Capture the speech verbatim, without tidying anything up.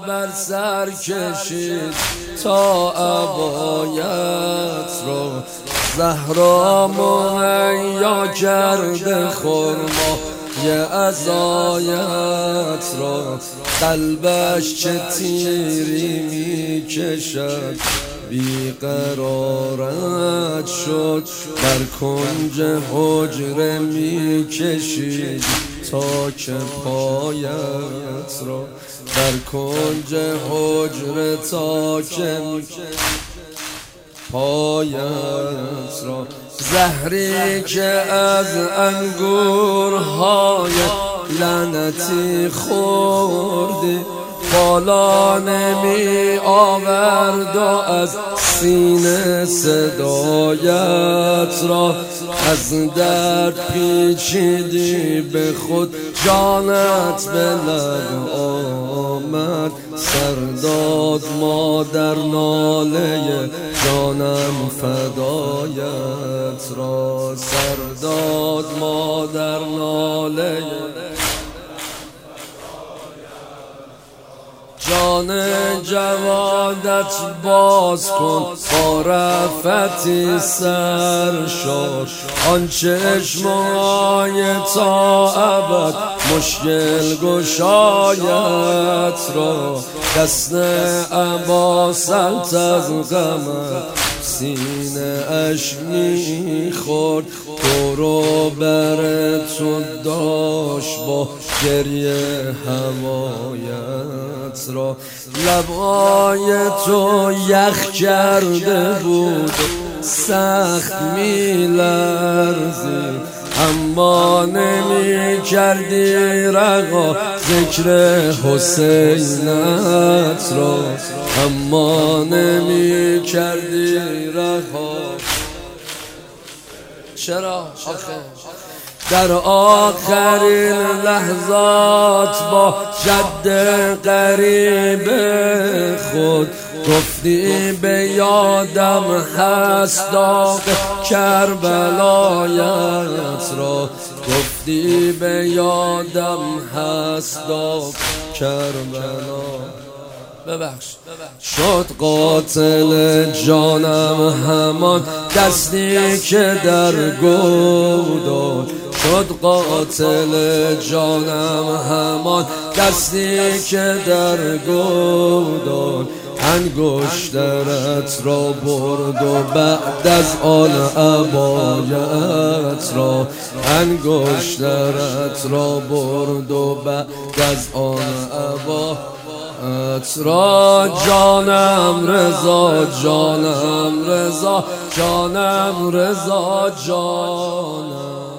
بر سر کشید تا عبایت را، زهرا مهیا کرده خرما یه عزایت را، قلبش چه تیری می کشد بیقرارت شد، در کنج حجره می کشید تا که پایت را، در کنج حجره تا که پایت را، زهری که از انگورهای لعنتی خوردی بالا نمی آورد و از سینه صدایت را، از درد پیچیدی به خود جانت به لب آمد، سرداد مادر ناله جانم فدایت را، سرداد مادر ناله جان جوادت باز کن با رفتی سرشار، آن چشمای تا ابد مشکل گشایت را، دست ابا سلط از غمت سینه اش میخورد، دورو بر تو داشت با گریه هوایت را، لبای تو یخ کرده بود سخت میلرزید، اما نمی کردی رقا ذکر حسینت را، اما نمی کردی رقا. چرا آخه در آخرین لحظات با جد قریب خود گفتی به یادم هست داغ کربلایت را، گفتی به یادم هست داغ کربلا. ببخش شد قاتل جانم همان دستی که در گودان، شد قاتل جانم همان دستی که در گودان، انگشترت را برد و بعد از آن عبایت را، انگشترت را برد و بعد از آن عبایت را، جانم رضا جانم رضا جانم رضا جانم